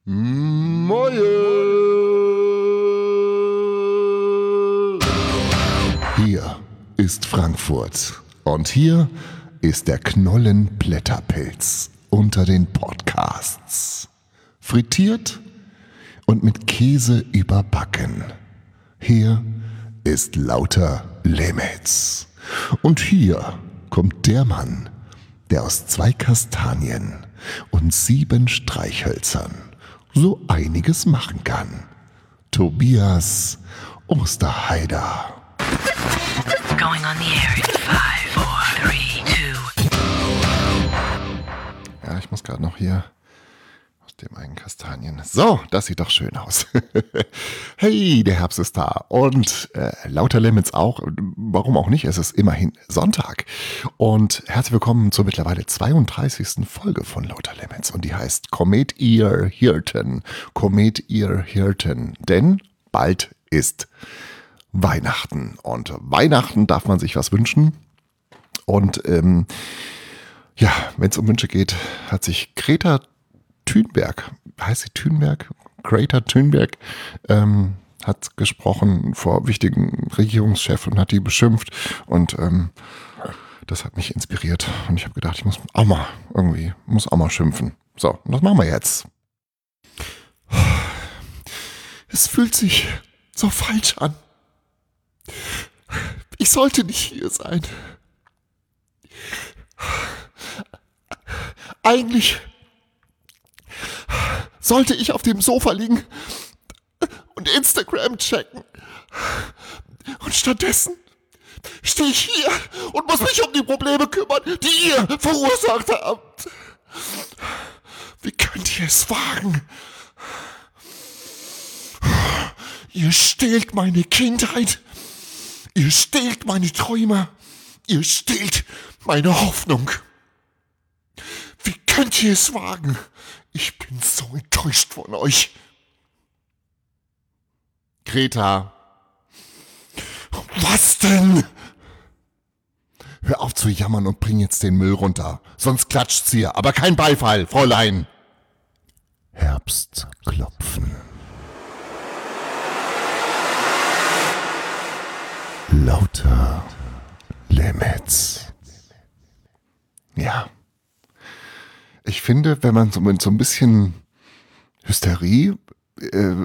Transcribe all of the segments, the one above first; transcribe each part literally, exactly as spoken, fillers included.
Moje! Hier ist Frankfurt und hier ist der Knollenblätterpilz unter den Podcasts. Frittiert und mit Käse überbacken. Hier ist Lauter Lemets. Und hier kommt der Mann, der aus zwei Kastanien und sieben Streichhölzern so einiges machen kann. Tobias Osterheider. Going on the air in five, four, three, two. Ja, ich muss gerade noch hier aus dem einen Kastanien. So, das sieht doch schön aus. Hey, der Herbst ist da und äh, Lauter Lemets auch. Warum auch nicht? Es ist immerhin Sonntag. Und herzlich willkommen zur mittlerweile zweiunddreißigsten Folge von Lauter Lemets. Und die heißt Komet ihr Hirten. Komet ihr Hirten. Denn bald ist Weihnachten. Und Weihnachten darf man sich was wünschen. Und ähm, ja, wenn es um Wünsche geht, hat sich Greta Thunberg, heißt sie Thunberg? Greta Thunberg, ähm, hat gesprochen vor wichtigen Regierungschefs und hat die beschimpft. Und ähm, das hat mich inspiriert. Und ich habe gedacht, ich muss auch mal irgendwie, muss auch mal schimpfen. So, und das machen wir jetzt. Es fühlt sich so falsch an. Ich sollte nicht hier sein. Eigentlich sollte ich auf dem Sofa liegen und Instagram checken. Und stattdessen stehe ich hier und muss mich um die Probleme kümmern, die ihr verursacht habt. Wie könnt ihr es wagen? Ihr stehlt meine Kindheit. Ihr stehlt meine Träume. Ihr stehlt meine Hoffnung. Wie könnt ihr es wagen? Ich bin so enttäuscht von euch. Greta. Was denn? Hör auf zu jammern und bring jetzt den Müll runter. Sonst klatscht's hier. Aber kein Beifall, Fräulein. Herbstklopfen. Lauter Lemets. Ja. Ich finde, wenn man so mit so ein bisschen Hysterie äh,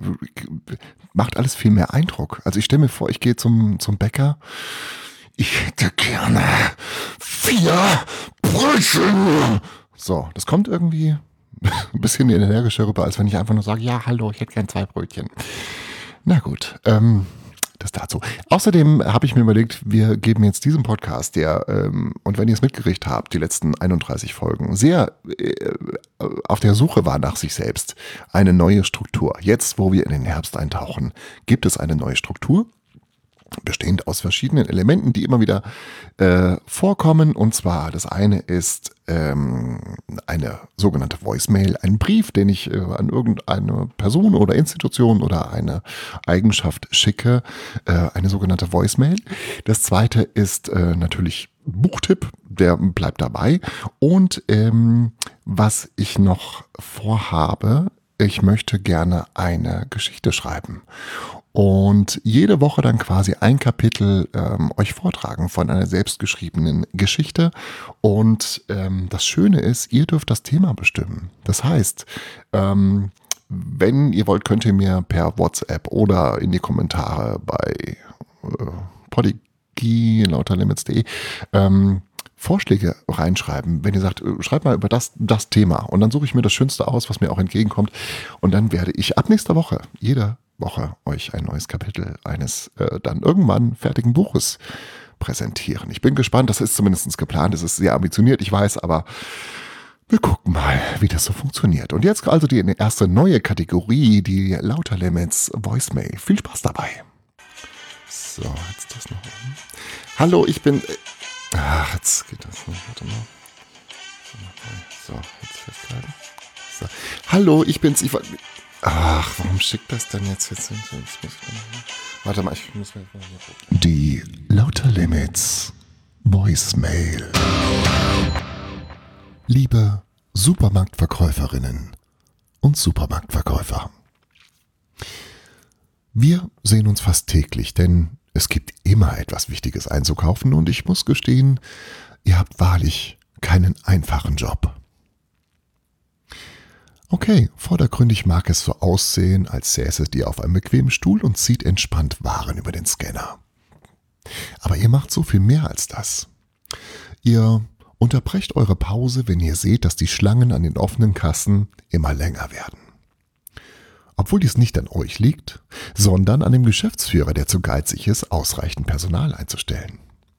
macht alles viel mehr Eindruck. Also ich stelle mir vor, ich gehe zum, zum Bäcker. Ich hätte gerne vier Brötchen. So, das kommt irgendwie ein bisschen energischer rüber, als wenn ich einfach nur sage, ja, hallo, ich hätte gern zwei Brötchen. Na gut, ähm, das dazu. Außerdem habe ich mir überlegt, wir geben jetzt diesem Podcast, der, ähm, und wenn ihr es mitgekriegt habt, die letzten einunddreißig Folgen, sehr äh, auf der Suche war nach sich selbst, eine neue Struktur. Jetzt, wo wir in den Herbst eintauchen, gibt es eine neue Struktur, bestehend aus verschiedenen Elementen, die immer wieder äh, vorkommen. Und zwar, das eine ist ähm, eine sogenannte Voicemail, ein Brief, den ich äh, an irgendeine Person oder Institution oder eine Eigenschaft schicke, äh, eine sogenannte Voicemail. Das zweite ist äh, natürlich Buchtipp, der bleibt dabei. Und ähm, was ich noch vorhabe, ich möchte gerne eine Geschichte schreiben. Und jede Woche dann quasi ein Kapitel ähm, euch vortragen von einer selbstgeschriebenen Geschichte. Und ähm, das Schöne ist, ihr dürft das Thema bestimmen. Das heißt, ähm, wenn ihr wollt, könnt ihr mir per WhatsApp oder in die Kommentare bei äh, Podigy, lauterlemets punkt de ähm, Vorschläge reinschreiben, wenn ihr sagt, schreibt mal über das, das Thema. Und dann suche ich mir das Schönste aus, was mir auch entgegenkommt. Und dann werde ich ab nächster Woche, jede Woche, euch ein neues Kapitel eines äh, dann irgendwann fertigen Buches präsentieren. Ich bin gespannt, das ist zumindest geplant, es ist sehr ambitioniert, ich weiß, aber wir gucken mal, wie das so funktioniert. Und jetzt also die erste neue Kategorie, die Lauter Lemets Voicemail. Viel Spaß dabei. So, jetzt das noch oben. Hallo, ich bin... Ach, jetzt geht das nicht. Warte mal. So, jetzt festhalten. So. Hallo, ich bin's. Ich, ach, warum schickt das denn jetzt? jetzt, jetzt, jetzt muss ich mal, warte mal, ich muss mal hier gucken. Die Lauter Lemets Voicemail. Liebe Supermarktverkäuferinnen und Supermarktverkäufer. Wir sehen uns fast täglich, denn es gibt immer etwas Wichtiges einzukaufen und ich muss gestehen, ihr habt wahrlich keinen einfachen Job. Okay, vordergründig mag es so aussehen, als säßet ihr auf einem bequemen Stuhl und zieht entspannt Waren über den Scanner. Aber ihr macht so viel mehr als das. Ihr unterbrecht eure Pause, wenn ihr seht, dass die Schlangen an den offenen Kassen immer länger werden. Obwohl dies nicht an euch liegt, sondern an dem Geschäftsführer, der zu geizig ist, ausreichend Personal einzustellen.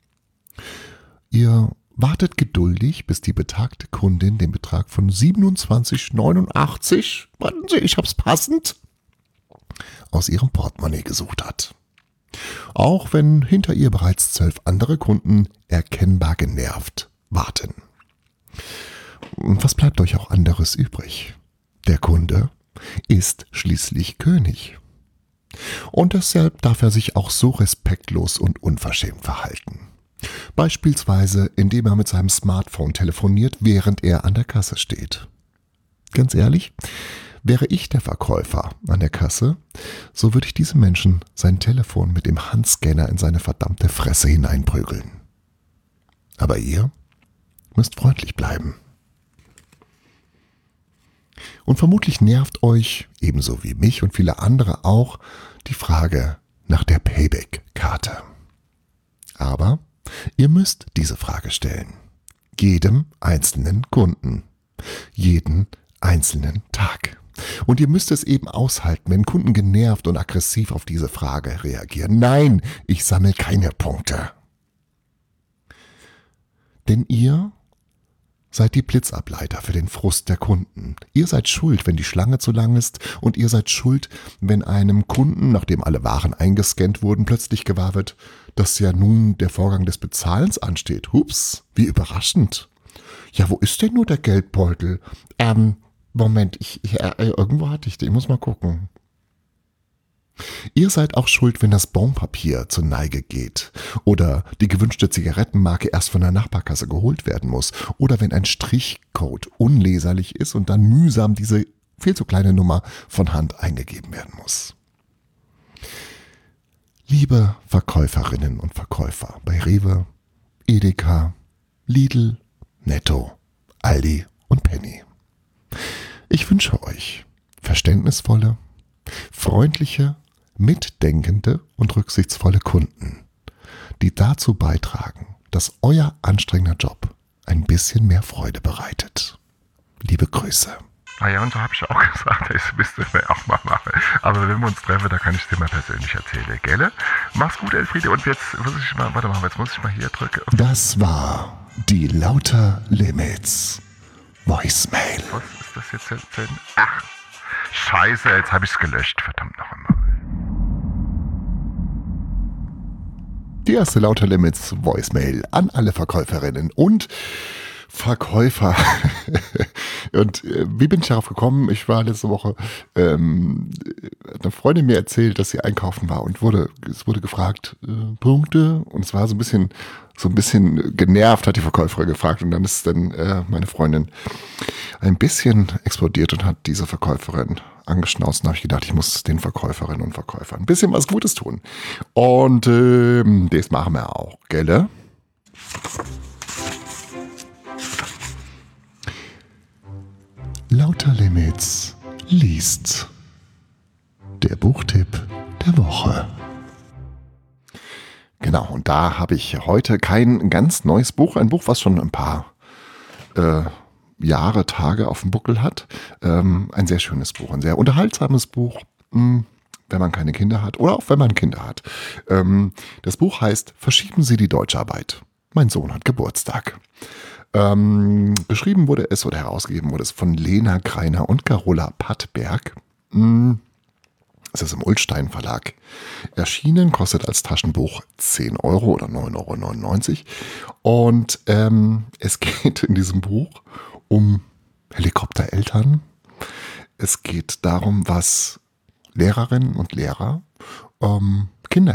Ihr wartet geduldig, bis die betagte Kundin den Betrag von siebenundzwanzig neunundachtzig, warten Sie, ich hab's passend, aus ihrem Portemonnaie gesucht hat. Auch wenn hinter ihr bereits zwölf andere Kunden erkennbar genervt warten. Was bleibt euch auch anderes übrig? Der Kunde ist schließlich König. Und deshalb darf er sich auch so respektlos und unverschämt verhalten. Beispielsweise, indem er mit seinem Smartphone telefoniert, während er an der Kasse steht. Ganz ehrlich, wäre ich der Verkäufer an der Kasse, so würde ich diesem Menschen sein Telefon mit dem Handscanner in seine verdammte Fresse hineinprügeln. Aber ihr müsst freundlich bleiben. Und vermutlich nervt euch, ebenso wie mich und viele andere auch, die Frage nach der Payback-Karte. Aber ihr müsst diese Frage stellen. Jedem einzelnen Kunden. Jeden einzelnen Tag. Und ihr müsst es eben aushalten, wenn Kunden genervt und aggressiv auf diese Frage reagieren. Nein, ich sammle keine Punkte. Denn ihr seid die Blitzableiter für den Frust der Kunden. Ihr seid schuld, wenn die Schlange zu lang ist und ihr seid schuld, wenn einem Kunden, nachdem alle Waren eingescannt wurden, plötzlich gewahr wird, dass ja nun der Vorgang des Bezahlens ansteht. Hups, wie überraschend. Ja, wo ist denn nur der Geldbeutel? Ähm, Moment, ich, ich äh, irgendwo hatte ich den, ich muss mal gucken. Ihr seid auch schuld, wenn das Bonpapier zur Neige geht oder die gewünschte Zigarettenmarke erst von der Nachbarkasse geholt werden muss oder wenn ein Strichcode unleserlich ist und dann mühsam diese viel zu kleine Nummer von Hand eingegeben werden muss. Liebe Verkäuferinnen und Verkäufer bei Rewe, Edeka, Lidl, Netto, Aldi und Penny. Ich wünsche euch verständnisvolle, freundliche, mitdenkende und rücksichtsvolle Kunden, die dazu beitragen, dass euer anstrengender Job ein bisschen mehr Freude bereitet. Liebe Grüße. Ah ja, und so habe ich auch gesagt, das müsste wir auch mal machen. Aber wenn wir uns treffen, da kann ich dir mal persönlich erzählen, gell? Mach's gut, Elfriede. Und jetzt muss ich mal, warte mal, jetzt muss ich mal hier drücken. Das war die Lauter Limits Voicemail. Was ist das jetzt? jetzt? Ach, scheiße, jetzt habe ich es gelöscht. Verdammt noch einmal. Die erste Lauter Limits Voicemail an alle Verkäuferinnen und Verkäufer. Und äh, wie bin ich darauf gekommen? Ich war letzte Woche, ähm, eine Freundin mir erzählt, dass sie einkaufen war und wurde, es wurde gefragt, äh, Punkte, und es war so ein bisschen, so ein bisschen genervt, hat die Verkäuferin gefragt, und dann ist dann äh, meine Freundin ein bisschen explodiert und hat diese Verkäuferin angeschnauzt. Und habe ich gedacht, ich muss den Verkäuferinnen und Verkäufern ein bisschen was Gutes tun. Und äh, das machen wir auch, gell? Lauter Limits liest. Der Buchtipp der Woche. Genau, und da habe ich heute kein ganz neues Buch, ein Buch, was schon ein paar äh, Jahre, Tage auf dem Buckel hat. Ähm, ein sehr schönes Buch, ein sehr unterhaltsames Buch, mh, wenn man keine Kinder hat oder auch wenn man Kinder hat. Ähm, das Buch heißt Verschieben Sie die Deutscharbeit. Mein Sohn hat Geburtstag. Ähm, beschrieben wurde es oder herausgegeben wurde es von Lena Greiner und Carola Pattberg. Mm, es ist im Ullstein Verlag erschienen, kostet als Taschenbuch zehn Euro oder neun Euro neunundneunzig. Und ähm, es geht in diesem Buch um Helikoptereltern. Es geht darum, was Lehrerinnen und Lehrer, ähm,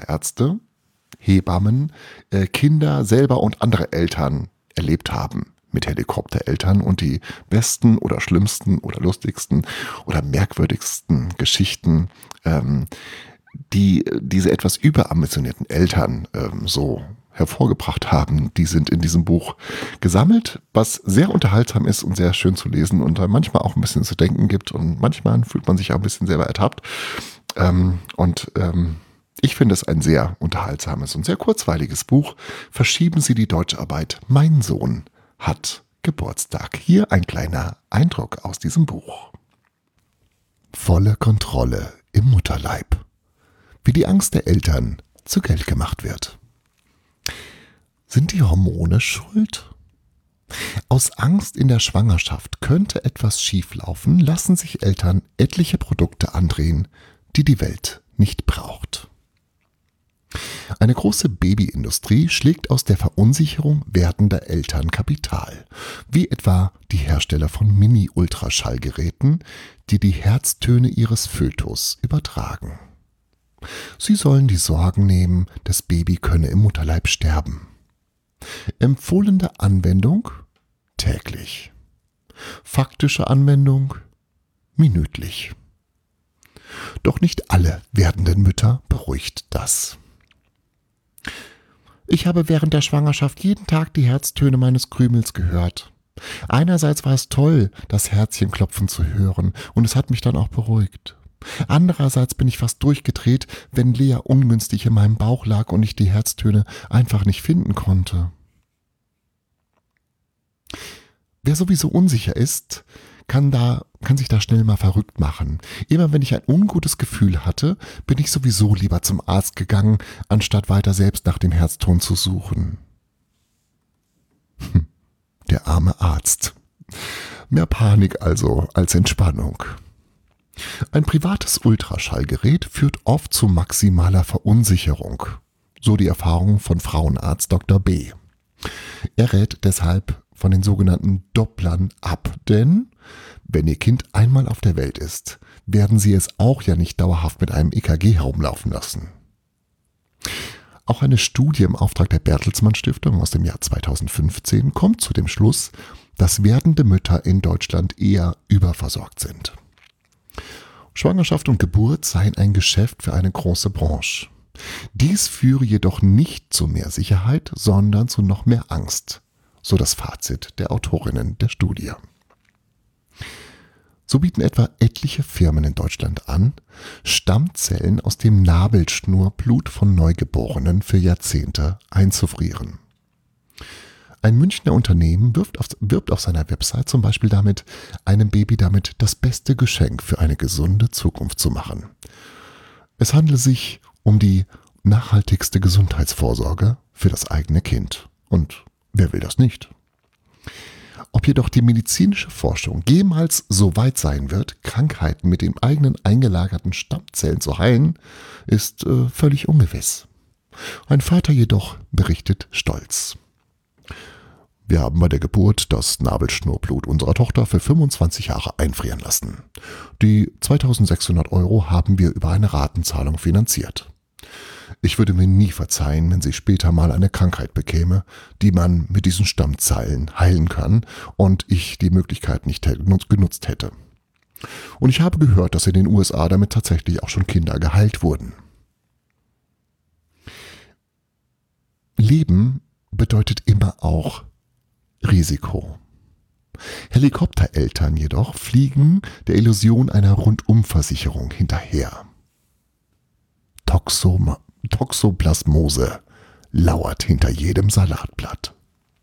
Kinderärzte, Hebammen, äh, Kinder selber und andere Eltern erlebt haben mit Helikoptereltern und die besten oder schlimmsten oder lustigsten oder merkwürdigsten Geschichten, ähm, die diese etwas überambitionierten Eltern ähm, so hervorgebracht haben, die sind in diesem Buch gesammelt, was sehr unterhaltsam ist und sehr schön zu lesen und manchmal auch ein bisschen zu denken gibt und manchmal fühlt man sich auch ein bisschen selber ertappt. Ähm, und ähm, ich finde es ein sehr unterhaltsames und sehr kurzweiliges Buch. Verschieben Sie die Deutscharbeit. Mein Sohn hat Geburtstag. Hier ein kleiner Eindruck aus diesem Buch. Volle Kontrolle im Mutterleib. Wie die Angst der Eltern zu Geld gemacht wird. Sind die Hormone schuld? Aus Angst in der Schwangerschaft könnte etwas schieflaufen, lassen sich Eltern etliche Produkte andrehen, die die Welt nicht braucht. Eine große Babyindustrie schlägt aus der Verunsicherung werdender Eltern Kapital, wie etwa die Hersteller von Mini-Ultraschallgeräten, die die Herztöne ihres Fötus übertragen. Sie sollen die Sorgen nehmen, das Baby könne im Mutterleib sterben. Empfohlene Anwendung täglich. Faktische Anwendung minütlich. Doch nicht alle werdenden Mütter beruhigt das. Ich habe während der Schwangerschaft jeden Tag die Herztöne meines Krümels gehört. Einerseits war es toll, das Herzchen klopfen zu hören, und es hat mich dann auch beruhigt. Andererseits bin ich fast durchgedreht, wenn Lea ungünstig in meinem Bauch lag und ich die Herztöne einfach nicht finden konnte. Wer sowieso unsicher ist, kann da, kann sich da schnell mal verrückt machen. Immer wenn ich ein ungutes Gefühl hatte, bin ich sowieso lieber zum Arzt gegangen, anstatt weiter selbst nach dem Herzton zu suchen. Hm, der arme Arzt. Mehr Panik also als Entspannung. Ein privates Ultraschallgerät führt oft zu maximaler Verunsicherung, so die Erfahrung von Frauenarzt Doktor B. Er rät deshalb von den sogenannten Dopplern ab, denn wenn Ihr Kind einmal auf der Welt ist, werden Sie es auch ja nicht dauerhaft mit einem E K G herumlaufen lassen. Auch eine Studie im Auftrag der Bertelsmann Stiftung aus dem Jahr zweitausendfünfzehn kommt zu dem Schluss, dass werdende Mütter in Deutschland eher überversorgt sind. Schwangerschaft und Geburt seien ein Geschäft für eine große Branche. Dies führe jedoch nicht zu mehr Sicherheit, sondern zu noch mehr Angst, so das Fazit der Autorinnen der Studie. So bieten etwa etliche Firmen in Deutschland an, Stammzellen aus dem Nabelschnurblut von Neugeborenen für Jahrzehnte einzufrieren. Ein Münchner Unternehmen wirbt auf, wirbt auf seiner Website zum Beispiel damit, einem Baby damit das beste Geschenk für eine gesunde Zukunft zu machen. Es handle sich um die nachhaltigste Gesundheitsvorsorge für das eigene Kind. Und wer will das nicht? Ob jedoch die medizinische Forschung jemals so weit sein wird, Krankheiten mit den eigenen eingelagerten Stammzellen zu heilen, ist äh, völlig ungewiss. Ein Vater jedoch berichtet stolz: Wir haben bei der Geburt das Nabelschnurblut unserer Tochter für fünfundzwanzig Jahre einfrieren lassen. Die zweitausendsechshundert Euro haben wir über eine Ratenzahlung finanziert. Ich würde mir nie verzeihen, wenn sie später mal eine Krankheit bekäme, die man mit diesen Stammzellen heilen kann und ich die Möglichkeit nicht genutzt hätte. Und ich habe gehört, dass in den U S A damit tatsächlich auch schon Kinder geheilt wurden. Leben bedeutet immer auch Risiko. Helikoptereltern jedoch fliegen der Illusion einer Rundumversicherung hinterher. Toxoma Toxoplasmose lauert hinter jedem Salatblatt.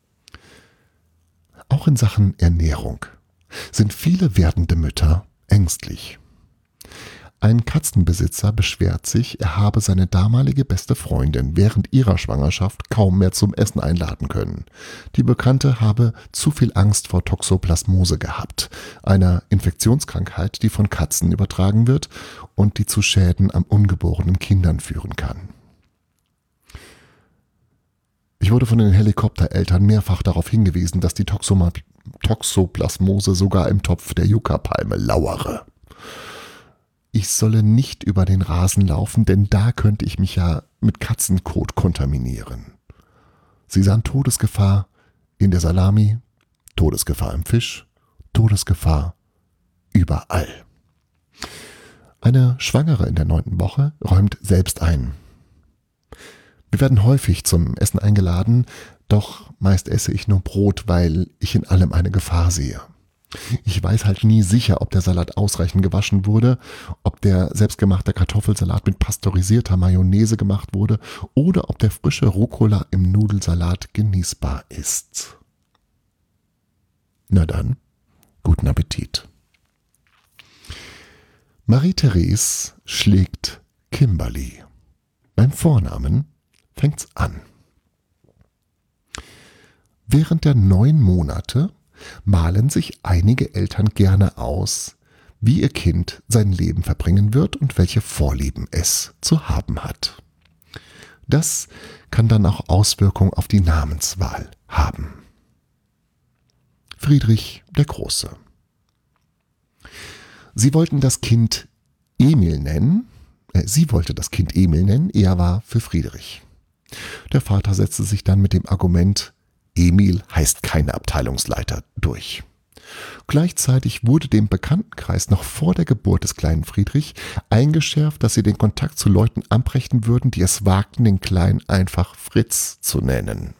Auch in Sachen Ernährung sind viele werdende Mütter ängstlich. Ein Katzenbesitzer beschwert sich, er habe seine damalige beste Freundin während ihrer Schwangerschaft kaum mehr zum Essen einladen können. Die Bekannte habe zu viel Angst vor Toxoplasmose gehabt, einer Infektionskrankheit, die von Katzen übertragen wird und die zu Schäden am ungeborenen Kindern führen kann. Ich wurde von den Helikoptereltern mehrfach darauf hingewiesen, dass die Toxoma- Toxoplasmose sogar im Topf der Yucca-Palme lauere. Ich solle nicht über den Rasen laufen, denn da könnte ich mich ja mit Katzenkot kontaminieren. Sie sahen Todesgefahr in der Salami, Todesgefahr im Fisch, Todesgefahr überall. Eine Schwangere in der neunten Woche räumt selbst ein. Wir werden häufig zum Essen eingeladen, doch meist esse ich nur Brot, weil ich in allem eine Gefahr sehe. Ich weiß halt nie sicher, ob der Salat ausreichend gewaschen wurde, ob der selbstgemachte Kartoffelsalat mit pasteurisierter Mayonnaise gemacht wurde oder ob der frische Rucola im Nudelsalat genießbar ist. Na dann, guten Appetit. Marie-Therese schlägt Kimberly. Beim Vornamen fängt's an. Während der neun Monate malen sich einige Eltern gerne aus, wie ihr Kind sein Leben verbringen wird und welche Vorlieben es zu haben hat. Das kann dann auch Auswirkungen auf die Namenswahl haben. Friedrich der Große. Sie wollten das Kind Emil nennen, äh, sie wollte das Kind Emil nennen, er war für Friedrich. Der Vater setzte sich dann mit dem Argument, Emil heißt keine Abteilungsleiter, durch. Gleichzeitig wurde dem Bekanntenkreis noch vor der Geburt des kleinen Friedrich eingeschärft, dass sie den Kontakt zu Leuten abbrechen würden, die es wagten, den Kleinen einfach Fritz zu nennen.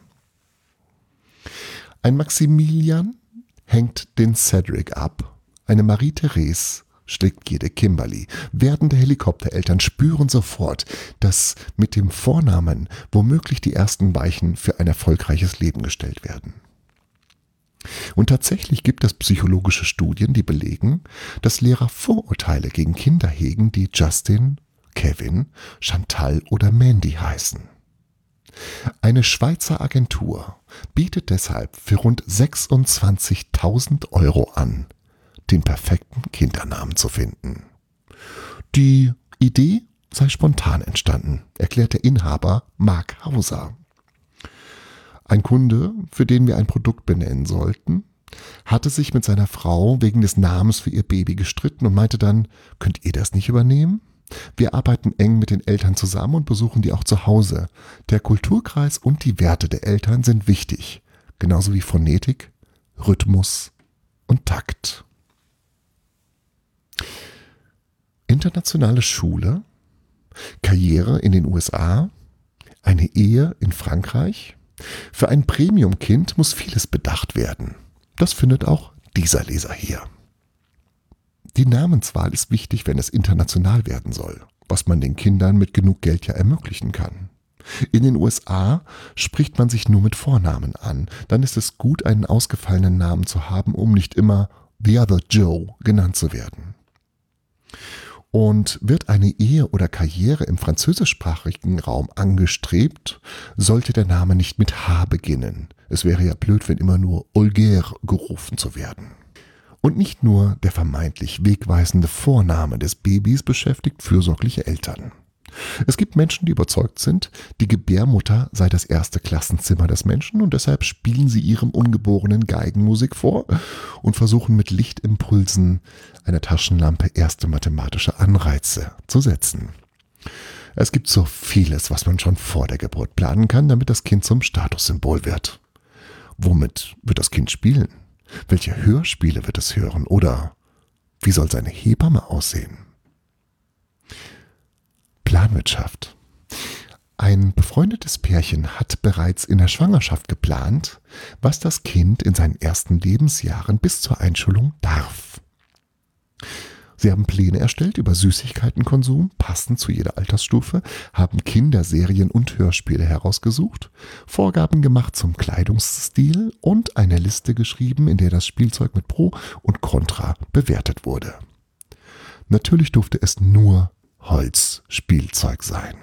Ein Maximilian hängt den Cedric ab, eine Marie-Therese schlägt jede Kimberly. Werdende Helikoptereltern spüren sofort, dass mit dem Vornamen womöglich die ersten Weichen für ein erfolgreiches Leben gestellt werden. Und tatsächlich gibt es psychologische Studien, die belegen, dass Lehrer Vorurteile gegen Kinder hegen, die Justin, Kevin, Chantal oder Mandy heißen. Eine Schweizer Agentur bietet deshalb für rund sechsundzwanzigtausend Euro an, den perfekten Kindernamen zu finden. Die Idee sei spontan entstanden, erklärt der Inhaber Mark Hauser. Ein Kunde, für den wir ein Produkt benennen sollten, hatte sich mit seiner Frau wegen des Namens für ihr Baby gestritten und meinte dann, könnt ihr das nicht übernehmen? Wir arbeiten eng mit den Eltern zusammen und besuchen die auch zu Hause. Der Kulturkreis und die Werte der Eltern sind wichtig, genauso wie Phonetik, Rhythmus und Takt. Internationale Schule, Karriere in den U S A, eine Ehe in Frankreich. Für ein Premium-Kind muss vieles bedacht werden. Das findet auch dieser Leser hier. Die Namenswahl ist wichtig, wenn es international werden soll, was man den Kindern mit genug Geld ja ermöglichen kann. In den U S A spricht man sich nur mit Vornamen an. Dann ist es gut, einen ausgefallenen Namen zu haben, um nicht immer The Other Joe genannt zu werden. Und wird eine Ehe oder Karriere im französischsprachigen Raum angestrebt, sollte der Name nicht mit H beginnen. Es wäre ja blöd, wenn immer nur Olger gerufen zu werden. Und nicht nur der vermeintlich wegweisende Vorname des Babys beschäftigt fürsorgliche Eltern. Es gibt Menschen, die überzeugt sind, die Gebärmutter sei das erste Klassenzimmer des Menschen und deshalb spielen sie ihrem Ungeborenen Geigenmusik vor und versuchen mit Lichtimpulsen einer Taschenlampe erste mathematische Anreize zu setzen. Es gibt so vieles, was man schon vor der Geburt planen kann, damit das Kind zum Statussymbol wird. Womit wird das Kind spielen? Welche Hörspiele wird es hören? Oder wie soll seine Hebamme aussehen? Planwirtschaft. Ein befreundetes Pärchen hat bereits in der Schwangerschaft geplant, was das Kind in seinen ersten Lebensjahren bis zur Einschulung darf. Sie haben Pläne erstellt über Süßigkeitenkonsum, passend zu jeder Altersstufe, haben Kinderserien und Hörspiele herausgesucht, Vorgaben gemacht zum Kleidungsstil und eine Liste geschrieben, in der das Spielzeug mit Pro und Contra bewertet wurde. Natürlich durfte es nur Holzspielzeug sein.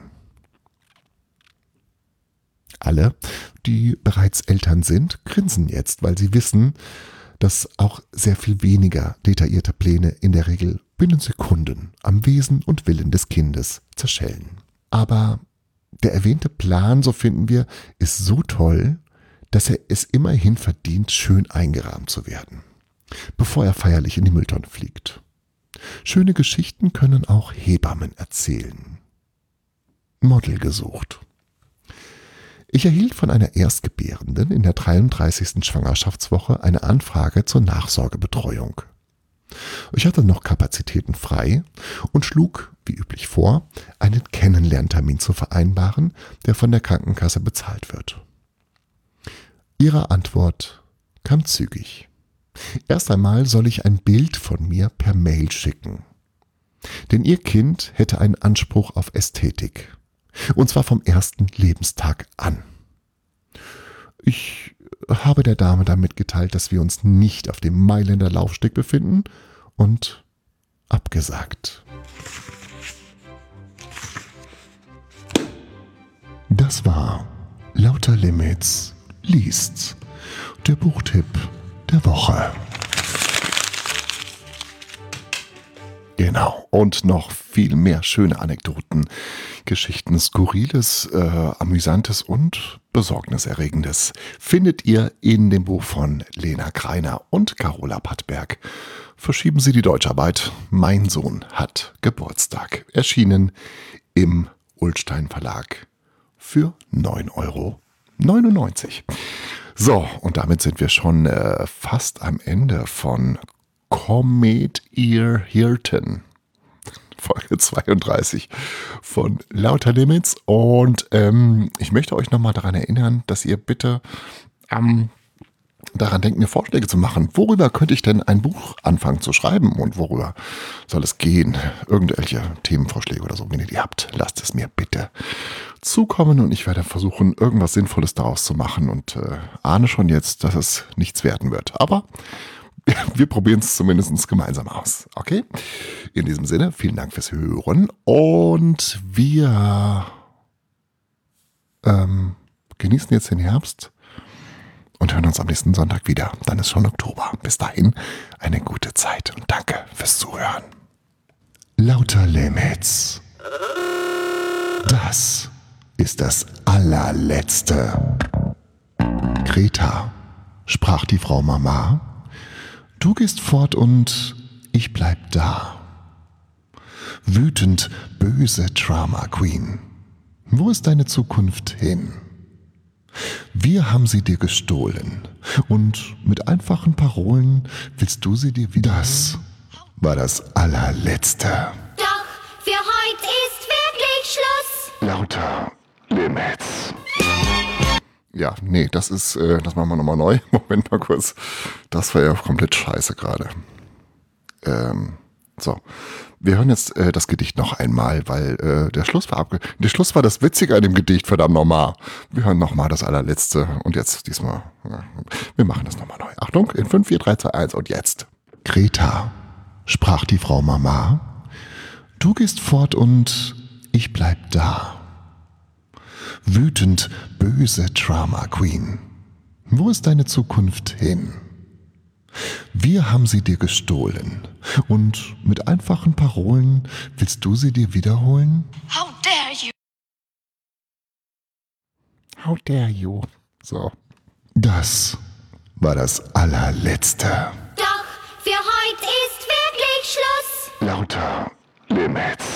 Alle, die bereits Eltern sind, grinsen jetzt, weil sie wissen, dass auch sehr viel weniger detaillierte Pläne in der Regel binnen Sekunden am Wesen und Willen des Kindes zerschellen. Aber der erwähnte Plan, so finden wir, ist so toll, dass er es immerhin verdient, schön eingerahmt zu werden, bevor er feierlich in die Mülltonne fliegt. Schöne Geschichten können auch Hebammen erzählen. Model gesucht. Ich erhielt von einer Erstgebärenden in der dreiunddreißigsten Schwangerschaftswoche eine Anfrage zur Nachsorgebetreuung. Ich hatte noch Kapazitäten frei und schlug, wie üblich vor, einen Kennenlerntermin zu vereinbaren, der von der Krankenkasse bezahlt wird. Ihre Antwort kam zügig. Erst einmal soll ich ein Bild von mir per Mail schicken. Denn ihr Kind hätte einen Anspruch auf Ästhetik. Und zwar vom ersten Lebenstag an. Ich habe der Dame dann mitgeteilt, dass wir uns nicht auf dem Mailänder Laufsteg befinden und abgesagt. Das war Lauter Limits liest, der Buchtipp der Woche. Genau, und noch viel mehr schöne Anekdoten, Geschichten, Skurriles, äh, Amüsantes und Besorgniserregendes findet ihr in dem Buch von Lena Greiner und Carola Pattberg. Verschieben Sie die Deutscharbeit. Mein Sohn hat Geburtstag. Erschienen im Ullstein Verlag für neun Euro neunundneunzig. So, und damit sind wir schon äh, fast am Ende von Comet Ear Hirten, Folge zweiunddreißig von Lauter Limits. Und ähm, ich möchte euch nochmal daran erinnern, dass ihr bitte ähm, daran denkt, mir Vorschläge zu machen. Worüber könnte ich denn ein Buch anfangen zu schreiben und worüber soll es gehen? Irgendwelche Themenvorschläge oder so, wenn ihr die habt, lasst es mir bitte zukommen und ich werde versuchen, irgendwas Sinnvolles daraus zu machen und äh, ahne schon jetzt, dass es nichts werden wird. Aber wir probieren es zumindest gemeinsam aus. Okay? In diesem Sinne, vielen Dank fürs Hören und wir ähm, genießen jetzt den Herbst und hören uns am nächsten Sonntag wieder. Dann ist schon Oktober. Bis dahin eine gute Zeit und danke fürs Zuhören. Lauter Limits. Das ist das allerletzte. Greta, sprach die Frau Mama, du gehst fort und ich bleib da. Wütend, böse Drama Queen, wo ist deine Zukunft hin? Wir haben sie dir gestohlen und mit einfachen Parolen willst du sie dir wieder... Das war das allerletzte. Doch für heute ist wirklich Schluss. Lauter Limits. Ja, nee, das ist, äh, das machen wir nochmal neu. Moment mal kurz. Das war ja komplett scheiße gerade. Ähm, so. Wir hören jetzt äh, das Gedicht noch einmal, weil äh, der Schluss war abge... Der Schluss war das Witzige an dem Gedicht, verdammt nochmal. Wir hören nochmal das allerletzte und jetzt diesmal, ja, wir machen das nochmal neu. Achtung, in fünf, vier, drei, zwei, eins und jetzt. Greta, sprach die Frau Mama, du gehst fort und ich bleib da. Wütend, böse Drama Queen, wo ist deine Zukunft hin? Wir haben sie dir gestohlen und mit einfachen Parolen willst du sie dir wiederholen? How dare you? How dare you? So. Das war das allerletzte. Doch für heute ist wirklich Schluss. Lauter Limits.